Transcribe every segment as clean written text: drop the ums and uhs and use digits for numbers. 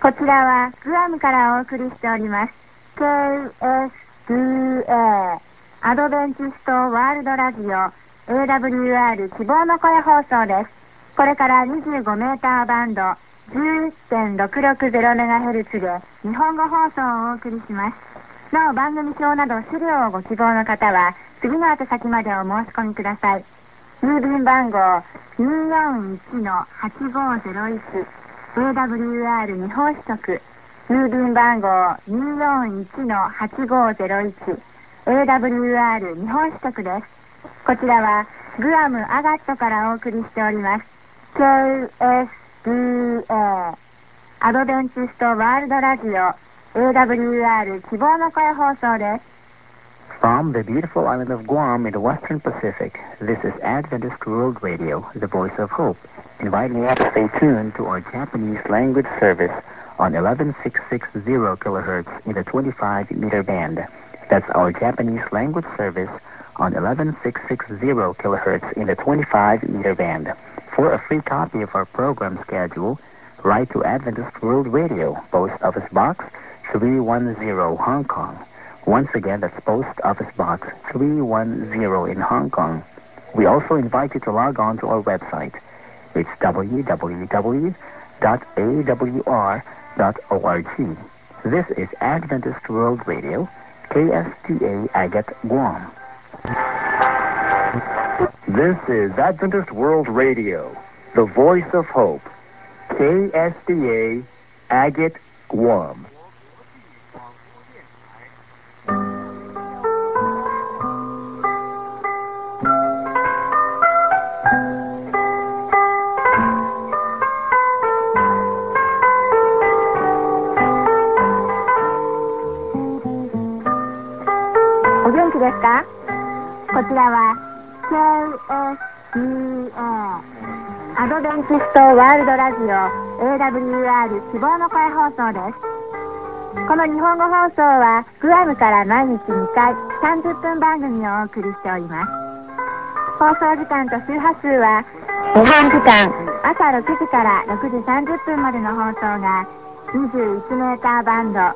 こちらはグアムからお送りしております KSDA アドベンチストワールドラジオ AWR 希望の声放送です。これから25メーターバンド 11.660MHz で日本語放送をお送りします。なお番組表など資料をご希望の方は次の宛先までお申し込みください。郵便番号 241-8501 AWR 日本支局郵便番号 241-8501 AWR 日本支局です。こちらはグアムアガットからお送りしております KSDA アドベンチストワールドラジオ AWR 希望の声放送です。 From the beautiful island of Guam in the western Pacific, this is Adventist World Radio, the voice of hope, inviting you to stay tuned to our Japanese language service on 11660 kilohertz in the 25-meter band. That's our Japanese language service on 11660 kilohertz in the 25-meter band. For a free copy of our program schedule, write to Adventist World Radio, Post Office Box 310, Hong Kong. Once again, that's Post Office Box 310 in Hong Kong. We also invite you to log on to our website. It's www.awr.org. This is Adventist World Radio, KSTA Agate, Guam. This is Adventist World Radio, the voice of hope, KSTA Agate, Guam. お元気ですか？こちらは KSDA アドベンチストワールドラジオ AWR 希望の声放送です。この日本語放送はグアムから毎日2回30分番組をお送りしております。放送時間と周波数は日本時間朝6時から6時30分までの放送が21メーターバンド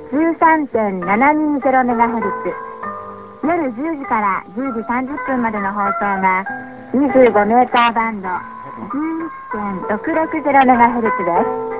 13.720MHz、夜10時から10時30分までの放送が25メーターバンド 11.660MHz です。